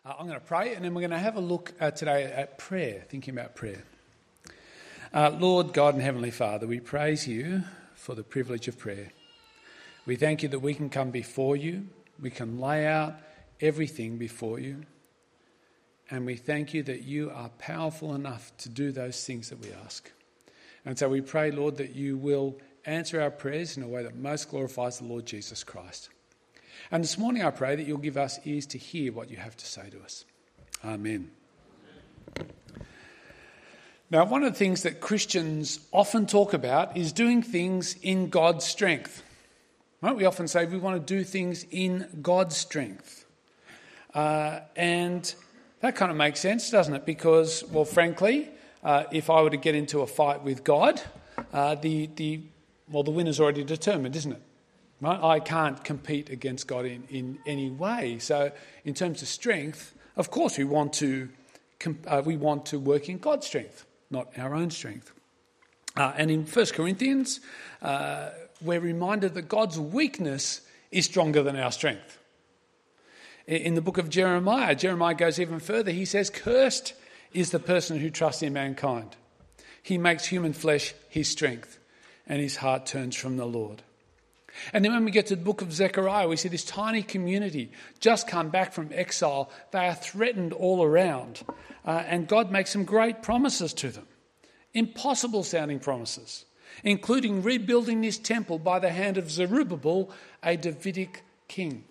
I'm going to pray, and then we're going to have a look today at prayer, thinking about prayer. Lord God and Heavenly Father, we praise you for the privilege of prayer. We thank you that we can come before you, we can lay out everything before you, and we thank you that you are powerful enough to do those things that we ask. And so we pray, Lord, that you will answer our prayers in a way that most glorifies the Lord Jesus Christ. And this morning I pray that you'll give us ears to hear what you have to say to us. Amen. Now, one of the things that Christians often talk about is doing things in God's strength. Right? We often say we want to do things in God's strength. And that kind of makes sense, doesn't it? Because, well, frankly, if I were to get into a fight with God, the winner's already determined, isn't it? Right? I can't compete against God in any way. So in terms of strength, of course we want to work in God's strength, not our own strength. And in 1 Corinthians, we're reminded that God's weakness is stronger than our strength. In the book of Jeremiah goes even further. He says, "Cursed is the person who trusts in mankind. He makes human flesh his strength, and his heart turns from the Lord." And then when we get to the book of Zechariah, we see this tiny community just come back from exile. They are threatened all around. And God makes some great promises to them. Impossible sounding promises, including rebuilding this temple by the hand of Zerubbabel, a Davidic king.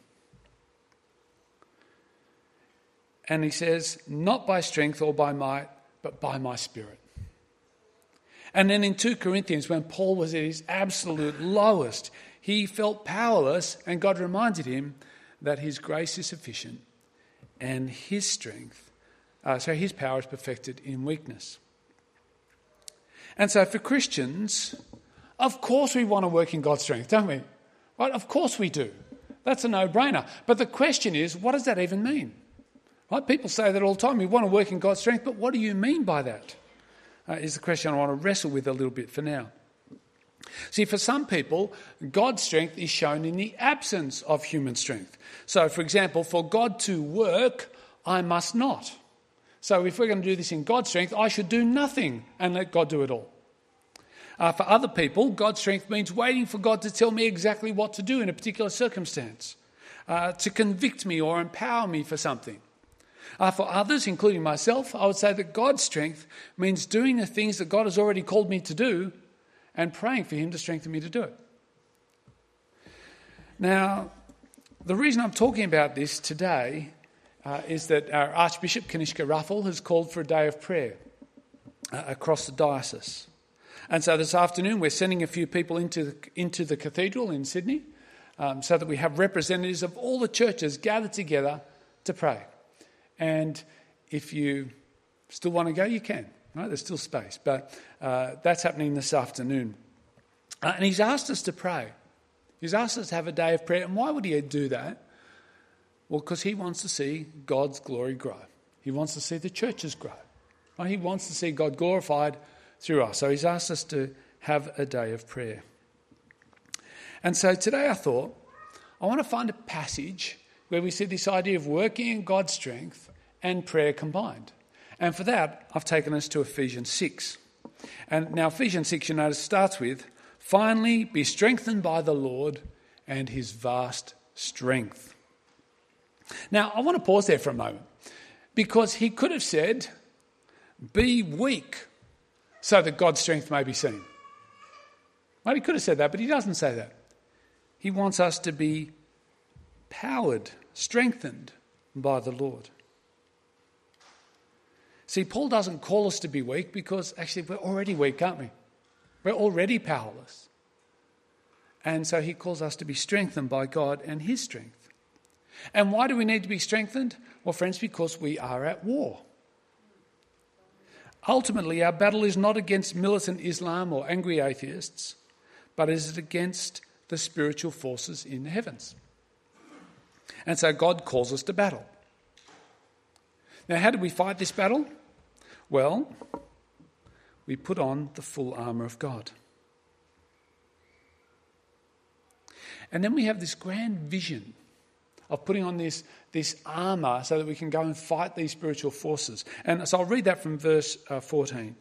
And he says, "Not by strength or by might, but by my spirit." And then in 2 Corinthians, when Paul was at his absolute lowest, he felt powerless, and God reminded him that his grace is sufficient and his power is perfected in weakness. And so for Christians, of course we want to work in God's strength, don't we? Right? Of course we do. That's a no-brainer. But the question is, what does that even mean? Right? People say that all the time. We want to work in God's strength, but what do you mean by that? Is the question I want to wrestle with a little bit for now. See, for some people, God's strength is shown in the absence of human strength. So, for example, for God to work, I must not. So if we're going to do this in God's strength, I should do nothing and let God do it all. For other people, God's strength means waiting for God to tell me exactly what to do in a particular circumstance, to convict me or empower me for something. For others, including myself, I would say that God's strength means doing the things that God has already called me to do and praying for him to strengthen me to do it. Now, the reason I'm talking about this today is that our Archbishop Kanishka Ruffle has called for a day of prayer across the diocese. And so this afternoon we're sending a few people into the cathedral in Sydney so that we have representatives of all the churches gathered together to pray. And if you still want to go, you can. Right? There's still space. But that's happening this afternoon. And he's asked us to pray. He's asked us to have a day of prayer. And why would he do that? Well, because he wants to see God's glory grow. He wants to see the churches grow. Right? He wants to see God glorified through us. So he's asked us to have a day of prayer. And so today I thought, I want to find a passage where we see this idea of working in God's strength and prayer combined. And for that, I've taken us to Ephesians 6. And now Ephesians 6, you notice, starts with, "Finally, be strengthened by the Lord and his vast strength." Now, I want to pause there for a moment, because he could have said, "Be weak so that God's strength may be seen." Well, he could have said that, but he doesn't say that. He wants us to be powered, strengthened by the Lord. See, Paul doesn't call us to be weak because actually we're already weak, aren't we? We're already powerless. And so he calls us to be strengthened by God and his strength. And why do we need to be strengthened? Well, friends, because we are at war. Ultimately, our battle is not against militant Islam or angry atheists, but it is against the spiritual forces in the heavens. And so God calls us to battle. Now, how do we fight this battle? Well, we put on the full armour of God. And then we have this grand vision of putting on this armour so that we can go and fight these spiritual forces. And so I'll read that from verse 14.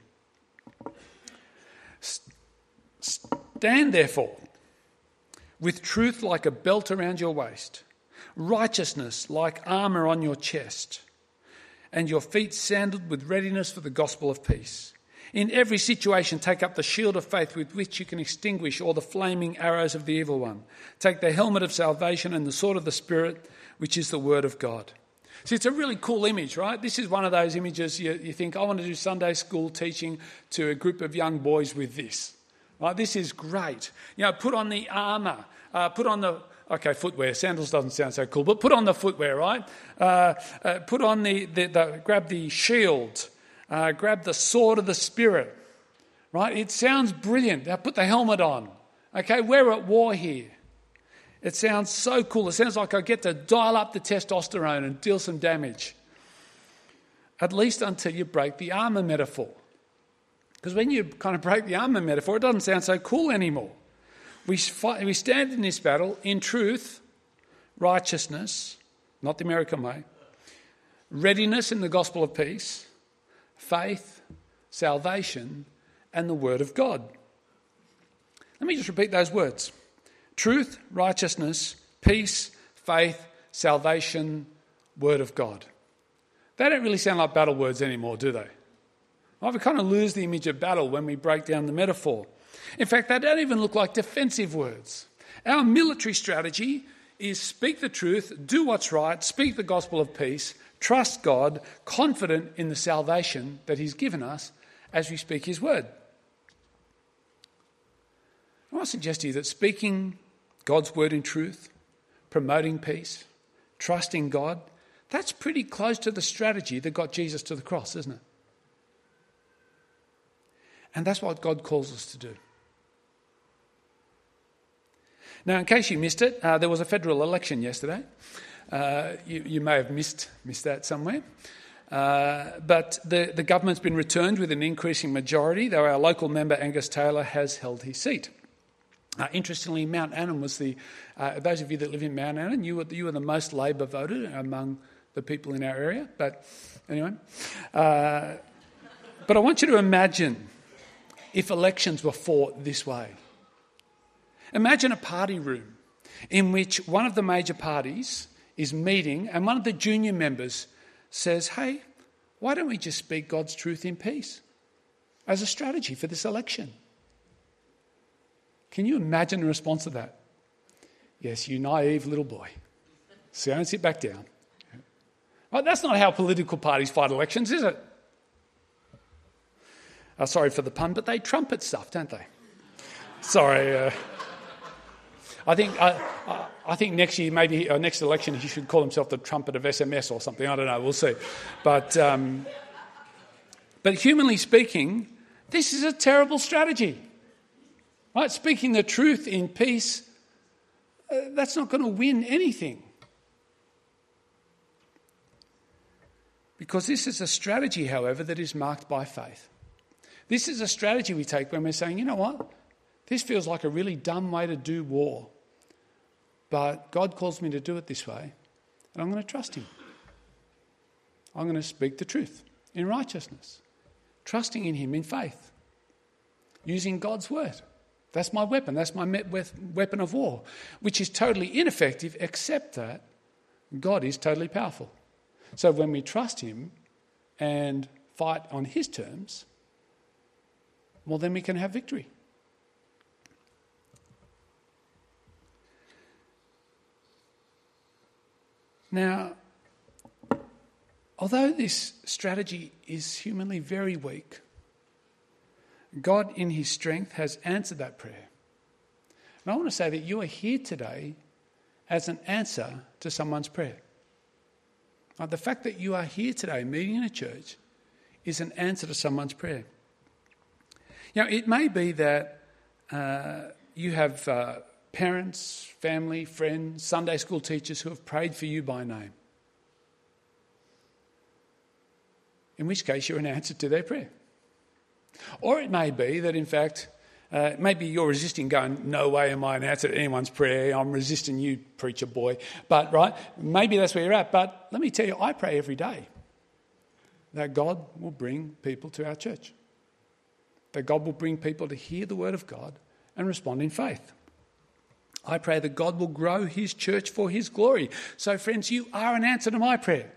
Stand therefore with truth like a belt around your waist, righteousness like armour on your chest, and your feet sandaled with readiness for the gospel of peace. In every situation, take up the shield of faith with which you can extinguish all the flaming arrows of the evil one. Take the helmet of salvation and the sword of the Spirit, which is the word of God. See, it's a really cool image, right? This is one of those images you think, I want to do Sunday school teaching to a group of young boys with this. Right? This is great. Put on the armour, put on the... Okay, footwear. Sandals doesn't sound so cool, but put on the footwear, right? Put on grab the shield. Grab the sword of the Spirit, right? It sounds brilliant. Now put the helmet on. Okay, we're at war here. It sounds so cool. It sounds like I get to dial up the testosterone and deal some damage. At least until you break the armour metaphor. Because when you kind of break the armour metaphor, it doesn't sound so cool anymore. We stand in this battle in truth, righteousness, not the American way, readiness in the gospel of peace, faith, salvation, and the word of God. Let me just repeat those words. Truth, righteousness, peace, faith, salvation, word of God. They don't really sound like battle words anymore, do they? Well, we kind of lose the image of battle when we break down the metaphor. In fact, they don't even look like defensive words. Our military strategy is speak the truth, do what's right, speak the gospel of peace, trust God, confident in the salvation that he's given us as we speak his word. I want to suggest to you that speaking God's word in truth, promoting peace, trusting God, that's pretty close to the strategy that got Jesus to the cross, isn't it? And that's what God calls us to do. Now, in case you missed it, there was a federal election yesterday. You may have missed that somewhere. But the government's been returned with an increasing majority, though our local member Angus Taylor has held his seat. Interestingly, Mount Annan was those of you that live in Mount Annan, you were the most Labor voted among the people in our area. But anyway, but I want you to imagine if elections were fought this way. Imagine a party room in which one of the major parties is meeting and one of the junior members says, hey, why don't we just speak God's truth in peace as a strategy for this election? Can you imagine the response to that? Yes, you naive little boy. Sit back down. Right, that's not how political parties fight elections, is it? Sorry for the pun, but they trumpet stuff, don't they? Sorry. I think next year, maybe next election, he should call himself the trumpet of SMS or something. I don't know. We'll see. But humanly speaking, this is a terrible strategy. Right? Speaking the truth in peace, that's not going to win anything. Because this is a strategy, however, that is marked by faith. This is a strategy we take when we're saying, you know what? This feels like a really dumb way to do war. But God calls me to do it this way, and I'm going to trust him. I'm going to speak the truth in righteousness, trusting in him in faith, using God's word. That's my weapon. That's my weapon of war, which is totally ineffective except that God is totally powerful. So when we trust him and fight on his terms, well, then we can have victory. Now, although this strategy is humanly very weak, God in his strength has answered that prayer. And I want to say that you are here today as an answer to someone's prayer. The fact that you are here today meeting in a church is an answer to someone's prayer. It may be that you have parents, family, friends, Sunday school teachers who have prayed for you by name. In which case you're an answer to their prayer. Or it may be that in fact Maybe you're resisting going, no way am I an answer to anyone's prayer. I'm resisting you, preacher boy. But, right, maybe that's where you're at. But let me tell you, I pray every day that God will bring people to our church. That God will bring people to hear the word of God and respond in faith. I pray that God will grow his church for his glory. So, friends, you are an answer to my prayer.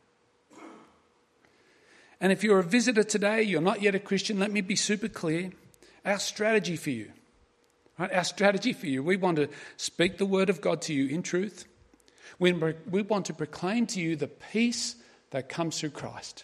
And if you're a visitor today, you're not yet a Christian, let me be super clear. Our strategy for you, right? Our strategy for you, we want to speak the word of God to you in truth. We want to proclaim to you the peace that comes through Christ.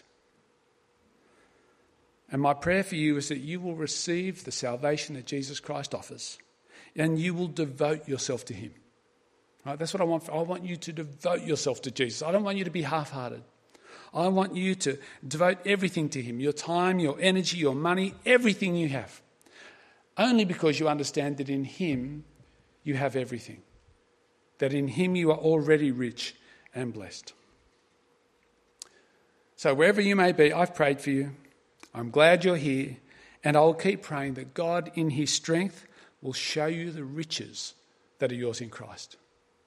And my prayer for you is that you will receive the salvation that Jesus Christ offers and you will devote yourself to him. Right? That's what I want. I want you to devote yourself to Jesus. I don't want you to be half-hearted. I want you to devote everything to him, your time, your energy, your money, everything you have. Only because you understand that in him you have everything. That in him you are already rich and blessed. So wherever you may be, I've prayed for you. I'm glad you're here. And I'll keep praying that God in his strength will show you the riches that are yours in Christ.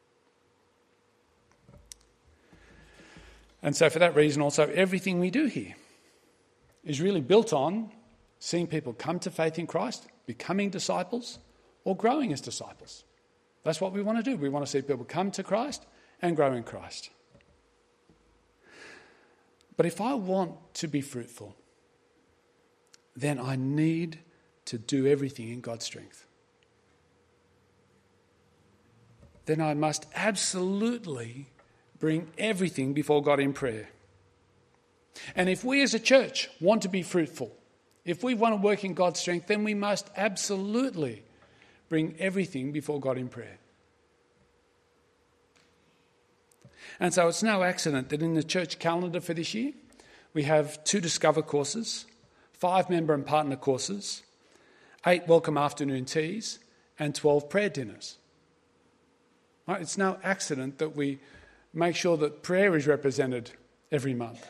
And so for that reason also, everything we do here is really built on seeing people come to faith in Christ, becoming disciples, or growing as disciples. That's what we want to do. We want to see people come to Christ and grow in Christ. But if I want to be fruitful, then I need to do everything in God's strength. Then I must absolutely bring everything before God in prayer. And if we as a church want to be fruitful, if we want to work in God's strength, then we must absolutely bring everything before God in prayer. And so it's no accident that in the church calendar for this year, we have 2 Discover courses, 5 member and partner courses, 8 welcome afternoon teas, and 12 prayer dinners. Right? It's no accident that we make sure that prayer is represented every month.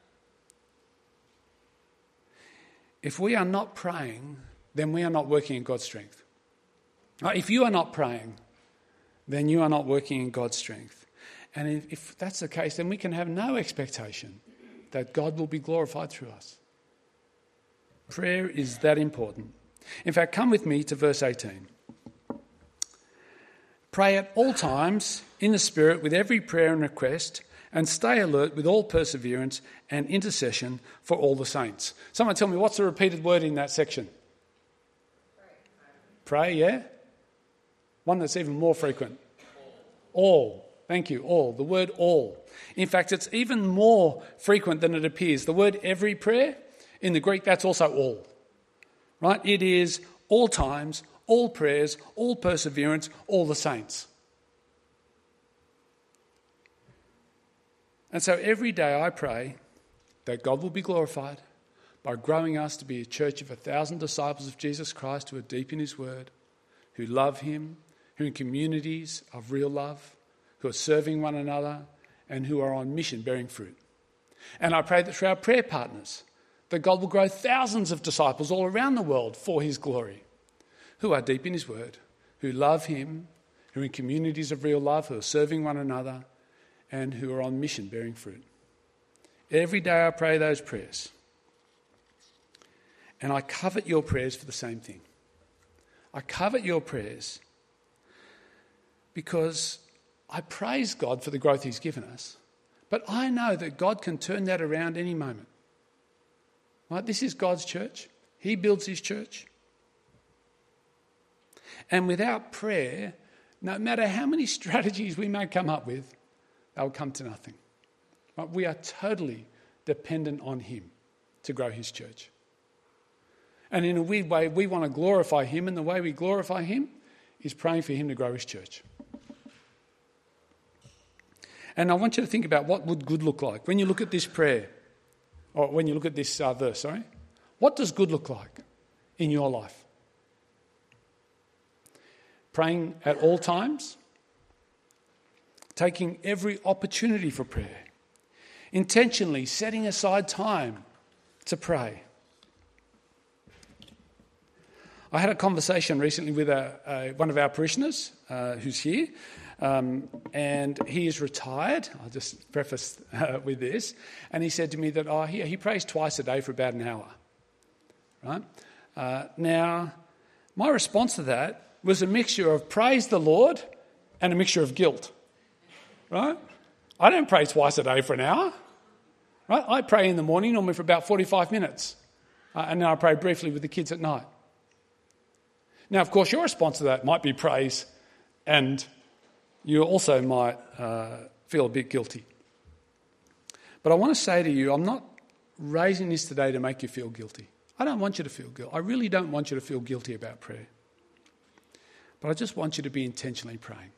If we are not praying, then we are not working in God's strength. If you are not praying, then you are not working in God's strength. And if that's the case, then we can have no expectation that God will be glorified through us. Prayer is that important. In fact, come with me to verse 18. Pray at all times in the Spirit with every prayer and request, and stay alert with all perseverance and intercession for all the saints. Someone tell me, what's the repeated word in that section? Pray, yeah? One that's even more frequent. All. Thank you, all. The word all. In fact, it's even more frequent than it appears. The word every prayer, in the Greek, that's also all. Right? It is all times, all prayers, all perseverance, all the saints. And so every day I pray that God will be glorified by growing us to be a church of 1,000 disciples of Jesus Christ who are deep in his word, who love him, who are in communities of real love, who are serving one another, and who are on mission bearing fruit. And I pray that through our prayer partners, that God will grow thousands of disciples all around the world for his glory, who are deep in his word, who love him, who are in communities of real love, who are serving one another, and who are on mission bearing fruit. Every day I pray those prayers. And I covet your prayers for the same thing. I covet your prayers because I praise God for the growth he's given us. But I know that God can turn that around any moment. Right? This is God's church. He builds his church. And without prayer, no matter how many strategies we may come up with, they'll come to nothing. Right? We are totally dependent on him to grow his church. And in a weird way, we want to glorify him, and the way we glorify him is praying for him to grow his church. And I want you to think about what would good look like. When you look at this prayer, or when you look at this verse, what does good look like in your life? Praying at all times, taking every opportunity for prayer, intentionally setting aside time to pray. I had a conversation recently with one of our parishioners who's here, and he is retired. I'll just preface with this. And he said to me that he prays twice a day for about an hour. Right? Now, my response to that was a mixture of praise the Lord and a mixture of guilt. Right? I don't pray twice a day for an hour. Right? I pray in the morning normally for about 45 minutes. And then I pray briefly with the kids at night. Now, of course, your response to that might be praise, and you also might feel a bit guilty. But I want to say to you, I'm not raising this today to make you feel guilty. I don't want you to feel guilty. I really don't want you to feel guilty about prayer. But I just want you to be intentionally praying.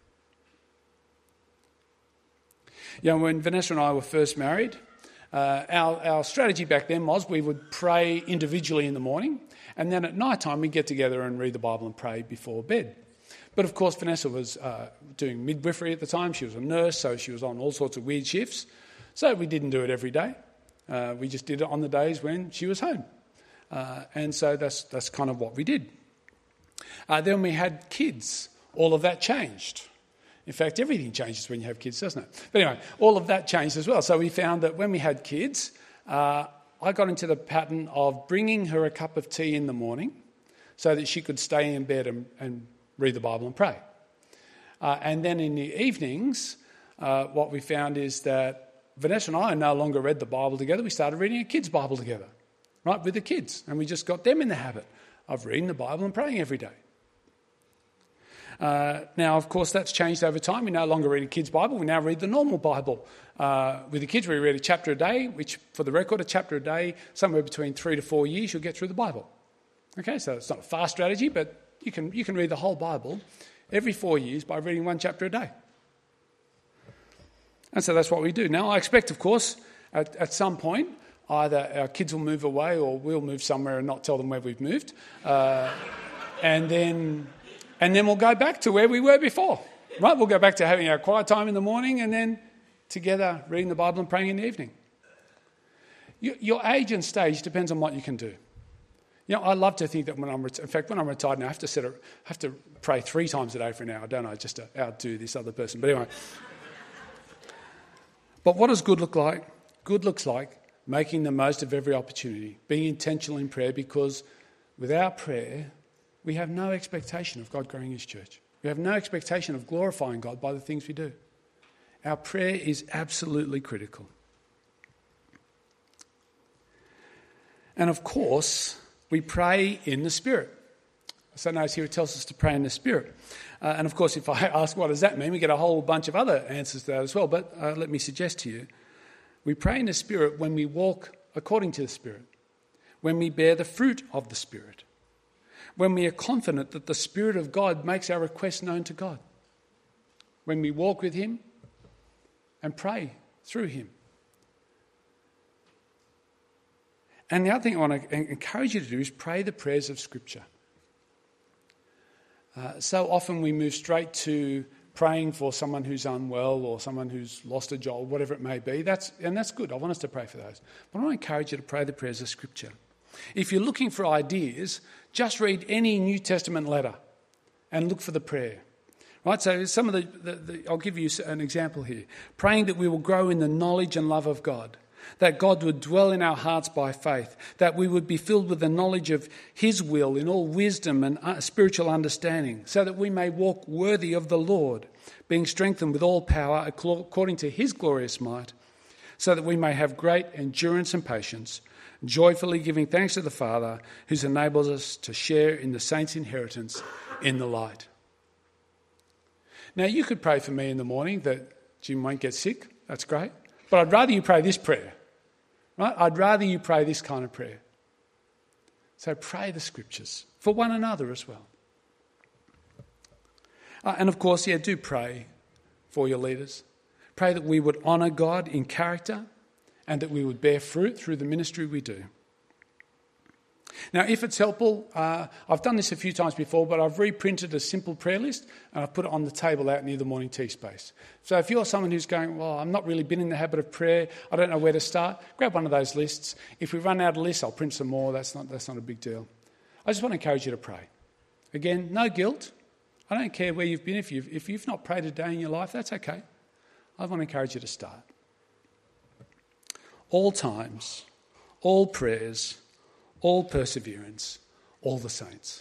You know, when Vanessa and I were first married, our strategy back then was we would pray individually in the morning, and then at night time we'd get together and read the Bible and pray before bed. But of course Vanessa was doing midwifery at the time. She was a nurse, so she was on all sorts of weird shifts. So we didn't do it every day. We just did it on the days when she was home. And so that's kind of what we did. Then we had kids. All of that changed. In fact, everything changes when you have kids, doesn't it? But anyway, all of that changed as well. So we found that when we had kids, I got into the pattern of bringing her a cup of tea in the morning so that she could stay in bed and read the Bible and pray. And then in the evenings, what we found is that Vanessa and I no longer read the Bible together. We started reading a kids' Bible together, right, with the kids. And we just got them in the habit of reading the Bible and praying every day. Now, of course, that's changed over time. We no longer read a kid's Bible. We now read the normal Bible. With the kids, we read a chapter a day, which, for the record, a chapter a day, somewhere between 3 to 4 years, you'll get through the Bible. Okay, so it's not a fast strategy, but you can read the whole Bible every 4 years by reading one chapter a day. And so that's what we do. Now, I expect, of course, at some point, either our kids will move away or we'll move somewhere and not tell them where we've moved. And then we'll go back to where we were before, right? We'll go back to having our quiet time in the morning and then together reading the Bible and praying in the evening. Your age and stage depends on what you can do. You know, I love to think that when I'm retired now, I have to pray 3 times a day for an hour, don't I, just to outdo this other person. But anyway. But what does good look like? Good looks like making the most of every opportunity, being intentional in prayer, because without prayer, we have no expectation of God growing his church. We have no expectation of glorifying God by the things we do. Our prayer is absolutely critical. And of course, we pray in the Spirit. So notice here it tells us to pray in the Spirit. And of course, if I ask what does that mean, we get a whole bunch of other answers to that as well. But let me suggest to you, we pray in the Spirit when we walk according to the Spirit, when we bear the fruit of the Spirit, when we are confident that the Spirit of God makes our requests known to God, when we walk with him and pray through him. And the other thing I want to encourage you to do is pray the prayers of Scripture. So often we move straight to praying for someone who's unwell or someone who's lost a job, whatever it may be. That's good. I want us to pray for those. But I want to encourage you to pray the prayers of Scripture. If you're looking for ideas, just read any New Testament letter and look for the prayer. Right, so some of the I'll give you an example here. Praying that we will grow in the knowledge and love of God, that God would dwell in our hearts by faith, that we would be filled with the knowledge of his will in all wisdom and spiritual understanding, so that we may walk worthy of the Lord, being strengthened with all power according to his glorious might, so that we may have great endurance and patience, joyfully giving thanks to the Father, who's enabled us to share in the saints' inheritance in the light. Now, you could pray for me in the morning that Jim won't get sick. That's great. But I'd rather you pray this prayer, right? I'd rather you pray this kind of prayer. So pray the Scriptures for one another as well. And of course, do pray for your leaders. Pray that we would honour God in character and that we would bear fruit through the ministry we do. Now, if it's helpful, I've done this a few times before, but I've reprinted a simple prayer list and I've put it on the table out near the morning tea space. So if you're someone who's going, well, I'm not really been in the habit of prayer, I don't know where to start, grab one of those lists. If we run out of lists, I'll print some more. That's not a big deal. I just want to encourage you to pray. Again, no guilt. I don't care where you've been. If you've not prayed a day in your life, that's okay. I want to encourage you to start. All times, all prayers, all perseverance, all the saints.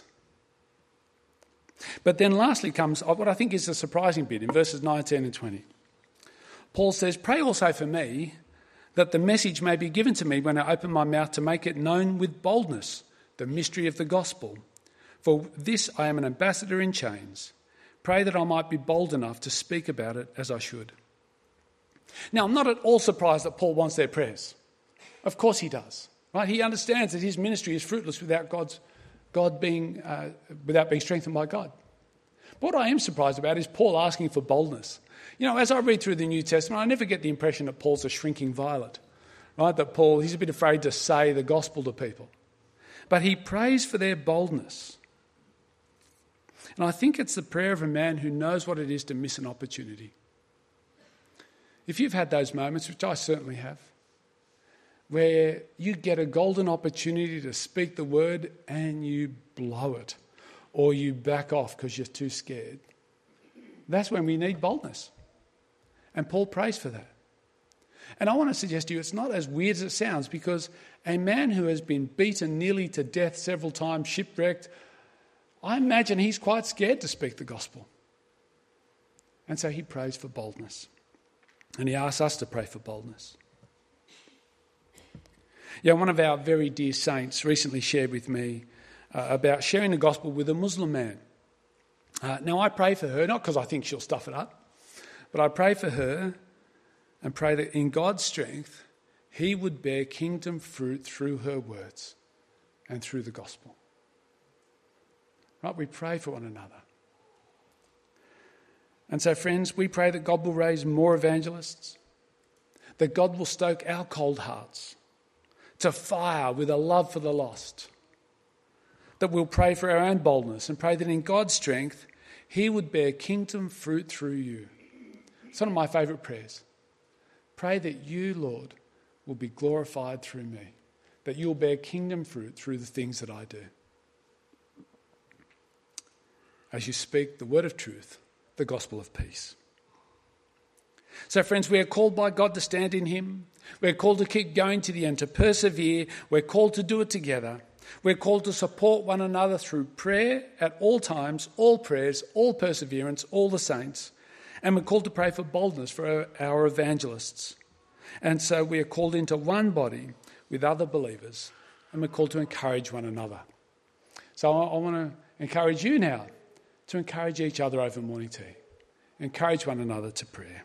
But then lastly comes what I think is a surprising bit in verses 19 and 20. Paul says, "Pray also for me, that the message may be given to me when I open my mouth to make it known with boldness, the mystery of the gospel. For this I am an ambassador in chains. Pray that I might be bold enough to speak about it as I should." Now, I'm not at all surprised that Paul wants their prayers. Of course he does. Right? He understands that his ministry is fruitless without being strengthened by God. But what I am surprised about is Paul asking for boldness. As I read through the New Testament, I never get the impression that Paul's a shrinking violet, right? That he's a bit afraid to say the gospel to people. But he prays for their boldness. And I think it's the prayer of a man who knows what it is to miss an opportunity. If you've had those moments, which I certainly have, where you get a golden opportunity to speak the word and you blow it, or you back off because you're too scared, that's when we need boldness. And Paul prays for that. And I want to suggest to you it's not as weird as it sounds, because a man who has been beaten nearly to death several times, shipwrecked, I imagine he's quite scared to speak the gospel. And so he prays for boldness. And he asks us to pray for boldness. One of our very dear saints recently shared with me about sharing the gospel with a Muslim man. Now, I pray for her, not because I think she'll stuff it up, but I pray for her and pray that in God's strength, he would bear kingdom fruit through her words and through the gospel. Right? We pray for one another. And so, friends, we pray that God will raise more evangelists, that God will stoke our cold hearts to fire with a love for the lost, that we'll pray for our own boldness and pray that in God's strength, he would bear kingdom fruit through you. It's one of my favourite prayers. Pray that you, Lord, will be glorified through me, that you'll bear kingdom fruit through the things that I do. As you speak the word of truth, the gospel of peace. So, friends, we are called by God to stand in him. We're called to keep going to the end, to persevere. We're called to do it together. We're called to support one another through prayer at all times, all prayers, all perseverance, all the saints. And we're called to pray for boldness for our evangelists. And so we are called into one body with other believers, and we're called to encourage one another. So I want to encourage you now to encourage each other over morning tea. Encourage one another to prayer.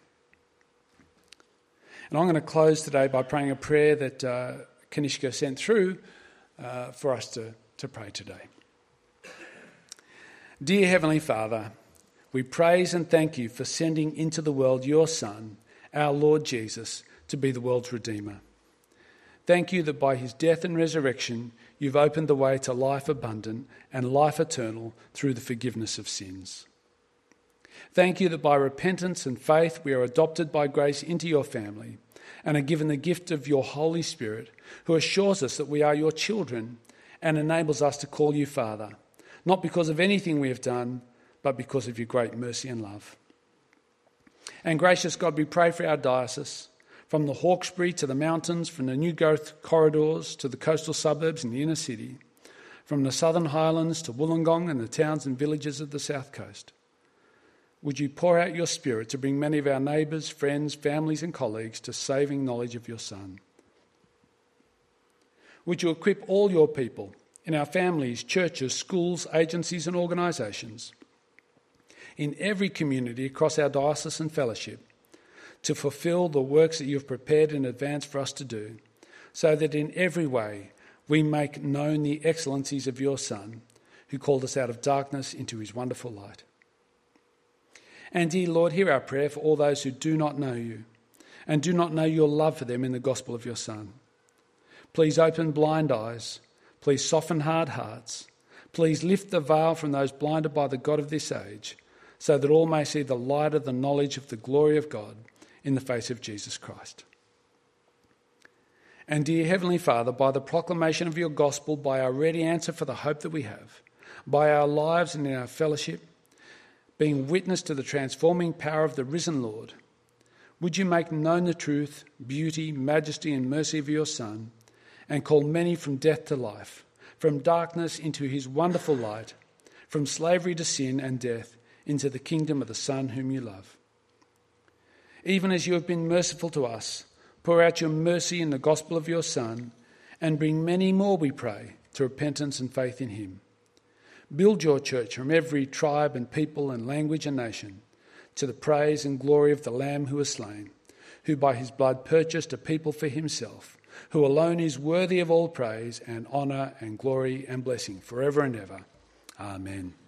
And I'm going to close today by praying a prayer that Kanishka sent through for us to pray today. Dear Heavenly Father, we praise and thank you for sending into the world your Son, our Lord Jesus, to be the world's Redeemer. Thank you that by his death and resurrection, you've opened the way to life abundant and life eternal through the forgiveness of sins. Thank you that by repentance and faith we are adopted by grace into your family and are given the gift of your Holy Spirit, who assures us that we are your children and enables us to call you Father, not because of anything we have done, but because of your great mercy and love. And gracious God, we pray for our diocese, from the Hawkesbury to the mountains, from the new growth corridors to the coastal suburbs and the inner city, from the southern highlands to Wollongong and the towns and villages of the south coast. Would you pour out your Spirit to bring many of our neighbours, friends, families and colleagues to saving knowledge of your Son? Would you equip all your people in our families, churches, schools, agencies and organisations, in every community across our diocese and fellowship, to fulfil the works that you have prepared in advance for us to do, so that in every way we make known the excellencies of your Son, who called us out of darkness into his wonderful light. And dear Lord, hear our prayer for all those who do not know you and do not know your love for them in the gospel of your Son. Please open blind eyes. Please soften hard hearts. Please lift the veil from those blinded by the God of this age, so that all may see the light of the knowledge of the glory of God in the face of Jesus Christ. And dear Heavenly Father, by the proclamation of your gospel, by our ready answer for the hope that we have, by our lives and in our fellowship, being witness to the transforming power of the risen Lord, would you make known the truth, beauty, majesty and mercy of your Son, and call many from death to life, from darkness into his wonderful light, from slavery to sin and death into the kingdom of the Son whom you love. Even as you have been merciful to us, pour out your mercy in the gospel of your Son, and bring many more, we pray, to repentance and faith in him. Build your church from every tribe and people and language and nation, to the praise and glory of the Lamb who was slain, who by his blood purchased a people for himself, who alone is worthy of all praise and honour and glory and blessing forever and ever. Amen.